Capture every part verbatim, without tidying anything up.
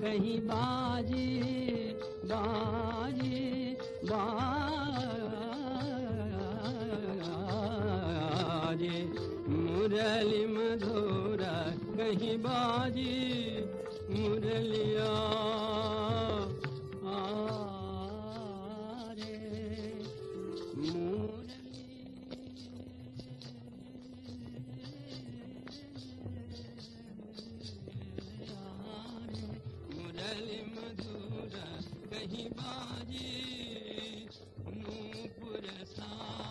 कहीं बाजी बाजी बाजे मुरली मधुर कहीं बाजी मुरलिया आरे मुरली आरे मुरली मधुर कहीं बाजी नूपुर सा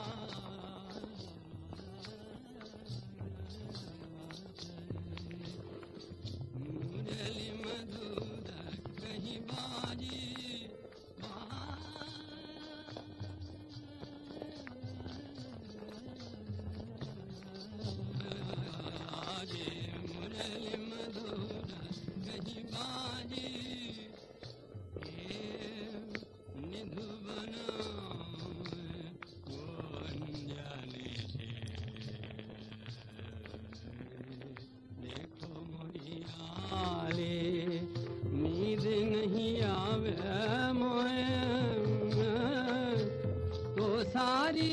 मुरली मधुर कहीं बाजी बाजे मुरली मधुर कहीं बाजी निधु बना अंजलि से देखो मोहियाले नींद नहीं आवे मोहे तो सारी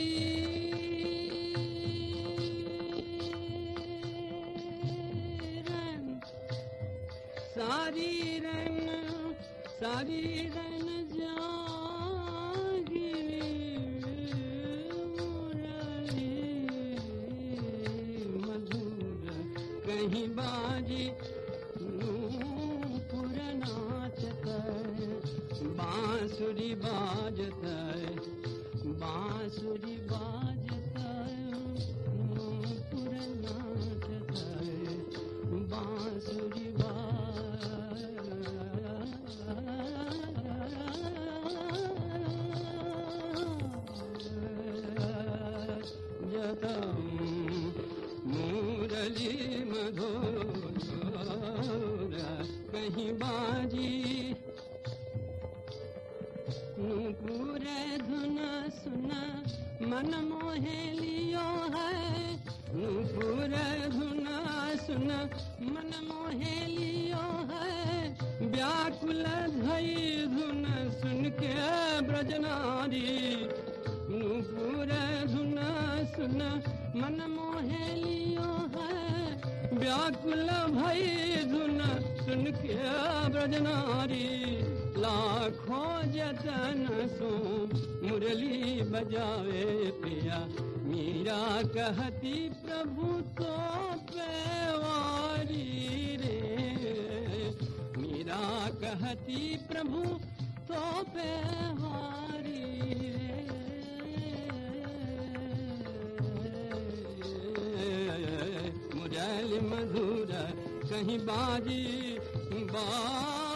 रन सारी रन सारी रन जागी मुरली मधुर कहीं बाजी नूपुर नाचत बांसुरी बाजत बांसुरी बाजत नूपुर नाचत बांसुरी बाजत मुरली मधुर कहीं बाजी नूपुर धुन सुन मन मोहे लियो है नूपुर धुन सुन मन मोहे लियो है व्याकुल धई धुन सुन के ब्रजनारी नूपुर धुन सुन मन मोहे लियो है व्याकुल भई धुन सुन के ब्रजनारी लाखों जतन सो मुरली बजावे पिया मीरा कहती प्रभु तो पेवारी रे मीरा कहती प्रभु तो पेवारी रे मुरली मधुर कहीं बाजी बा